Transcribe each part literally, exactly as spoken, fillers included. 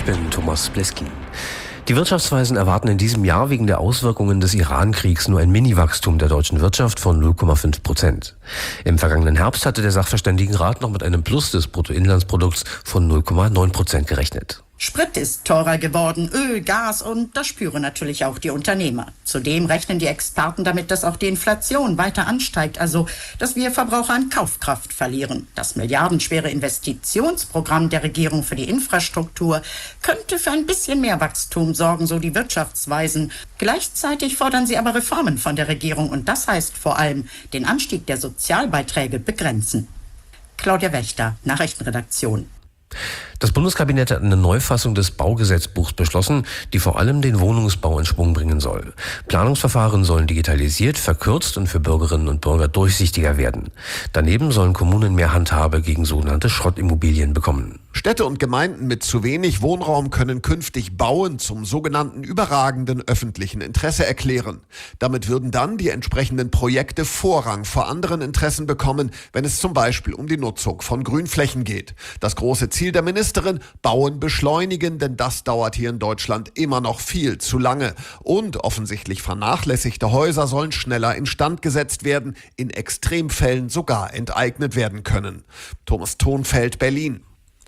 bin Thomas Bleski. Die Wirtschaftsweisen erwarten in diesem Jahr wegen der Auswirkungen des Iran-Kriegs nur ein Mini-Wachstum der deutschen Wirtschaft von null Komma fünf Prozent. Im vergangenen Herbst hatte der Sachverständigenrat noch mit einem Plus des Bruttoinlandsprodukts von null Komma neun Prozent gerechnet. Sprit ist teurer geworden, Öl, Gas und das spüren natürlich auch die Unternehmer. Zudem rechnen die Experten damit, dass auch die Inflation weiter ansteigt, also dass wir Verbraucher an Kaufkraft verlieren. Das milliardenschwere Investitionsprogramm der Regierung für die Infrastruktur könnte für ein bisschen mehr Wachstum sorgen, so die Wirtschaftsweisen. Gleichzeitig fordern sie aber Reformen von der Regierung und das heißt vor allem den Anstieg der Sozialbeiträge begrenzen. Claudia Wächter, Nachrichtenredaktion. Das Bundeskabinett hat eine Neufassung des Baugesetzbuchs beschlossen, die vor allem den Wohnungsbau in Schwung bringen soll. Planungsverfahren sollen digitalisiert, verkürzt und für Bürgerinnen und Bürger durchsichtiger werden. Daneben sollen Kommunen mehr Handhabe gegen sogenannte Schrottimmobilien bekommen. Städte und Gemeinden mit zu wenig Wohnraum können künftig Bauen zum sogenannten überragenden öffentlichen Interesse erklären. Damit würden dann die entsprechenden Projekte Vorrang vor anderen Interessen bekommen, wenn es zum Beispiel um die Nutzung von Grünflächen geht. Das große Ziel der Ministerin: Bauen beschleunigen, denn das dauert hier in Deutschland immer noch viel zu lange. Und offensichtlich vernachlässigte Häuser sollen schneller instand gesetzt werden, in Extremfällen sogar enteignet werden können. Thomas Thonfeld, Berlin.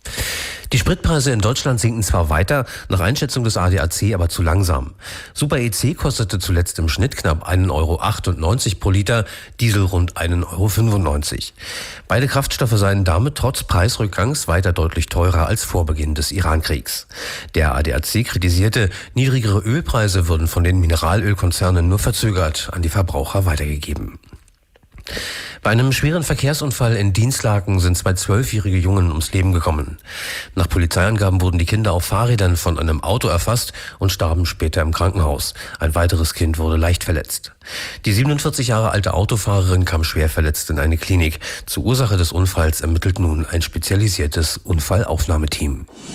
Die Spritpreise in Deutschland sinken zwar weiter, nach Einschätzung des A D A C aber zu langsam. Super E C kostete zuletzt im Schnitt knapp ein Euro achtundneunzig pro Liter, Diesel rund ein Euro fünfundneunzig. Beide Kraftstoffe seien damit trotz Preisrückgangs weiter deutlich teurer als vor Beginn des Iran-Kriegs. Der A D A C kritisierte, niedrigere Ölpreise würden von den Mineralölkonzernen nur verzögert an die Verbraucher weitergegeben. Bei einem schweren Verkehrsunfall in Dinslaken sind zwei zwölfjährige Jungen ums Leben gekommen. Nach Polizeiangaben wurden die Kinder auf Fahrrädern von einem Auto erfasst und starben später im Krankenhaus. Ein weiteres Kind wurde leicht verletzt. Die siebenundvierzig Jahre alte Autofahrerin kam schwer verletzt in eine Klinik. Zur Ursache des Unfalls ermittelt nun ein spezialisiertes Unfallaufnahmeteam.